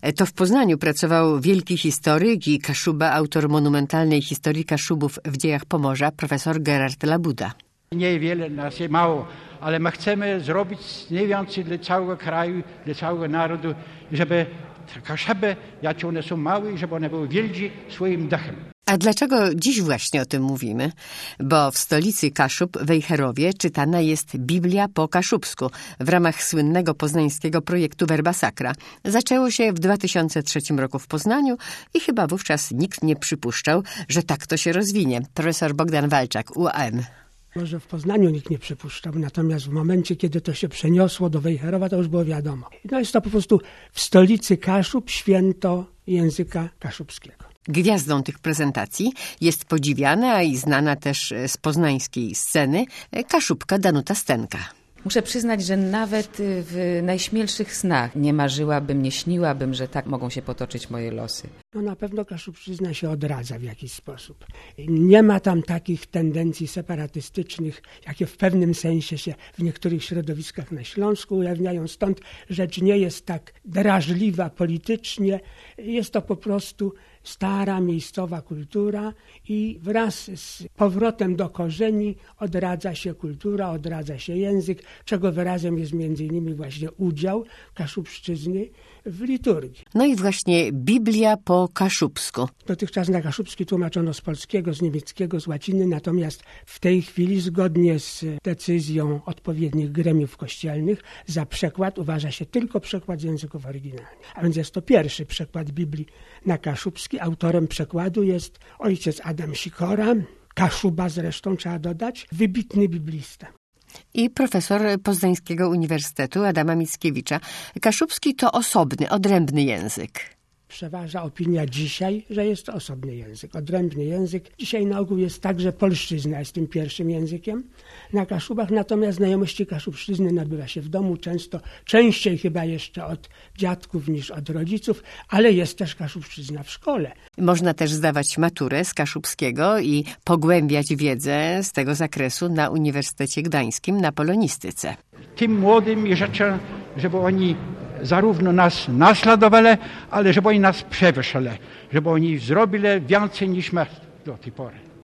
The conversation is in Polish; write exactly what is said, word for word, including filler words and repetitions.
To w Poznaniu pracował wielki historyk i Kaszuba, autor monumentalnej historii Kaszubów w dziejach Pomorza, profesor Gerard Labuda. Niewiele nas jest mało, ale my chcemy zrobić nie więcej dla całego kraju, dla całego narodu, żeby Kaszuby, jakie one są małe, żeby one były wielkie swoim dachem. A dlaczego dziś właśnie o tym mówimy? Bo w stolicy Kaszub, Wejherowie, czytana jest Biblia po kaszubsku w ramach słynnego poznańskiego projektu Verba Sacra. Zaczęło się w dwa tysiące trzecim roku w Poznaniu i chyba wówczas nikt nie przypuszczał, że tak to się rozwinie. Profesor Bogdan Walczak, U A M. Może w Poznaniu nikt nie przypuszczał, natomiast w momencie, kiedy to się przeniosło do Wejherowa, to już było wiadomo. No jest to po prostu w stolicy Kaszub święto języka kaszubskiego. Gwiazdą tych prezentacji jest podziwiana, a i znana też z poznańskiej sceny Kaszubka Danuta Stenka. Muszę przyznać, że nawet w najśmielszych snach nie marzyłabym, nie śniłabym, że tak mogą się potoczyć moje losy. No na pewno Kaszubszczyzna się odradza w jakiś sposób. Nie ma tam takich tendencji separatystycznych, jakie w pewnym sensie się w niektórych środowiskach na Śląsku ujawniają. Stąd rzecz nie jest tak drażliwa politycznie. Jest to po prostu stara, miejscowa kultura i wraz z powrotem do korzeni odradza się kultura, odradza się język, czego wyrazem jest między innymi właśnie udział Kaszubszczyzny w liturgii. No i właśnie Biblia po kaszubsku. Dotychczas na kaszubski tłumaczono z polskiego, z niemieckiego, z łaciny, natomiast w tej chwili zgodnie z decyzją odpowiednich gremiów kościelnych za przekład uważa się tylko przekład z języków oryginalnych. A więc jest to pierwszy przekład Biblii na kaszubski. Autorem przekładu jest ojciec Adam Sikora, Kaszuba zresztą trzeba dodać, wybitny biblista. I profesor Poznańskiego Uniwersytetu Adama Mickiewicza. Kaszubski to osobny, odrębny język. Przeważa opinia dzisiaj, że jest to osobny język, odrębny język. Dzisiaj na ogół jest tak, że polszczyzna jest tym pierwszym językiem na Kaszubach, natomiast znajomości kaszubszczyzny nabywa się w domu, często, częściej chyba jeszcze od dziadków niż od rodziców, ale jest też kaszubszczyzna w szkole. Można też zdawać maturę z kaszubskiego i pogłębiać wiedzę z tego zakresu na Uniwersytecie Gdańskim na polonistyce. Tym młodym życzę, żeby oni zarówno nas naśladowali, ale żeby oni nas przewyższali, żeby oni zrobili więcej niż my do tej pory.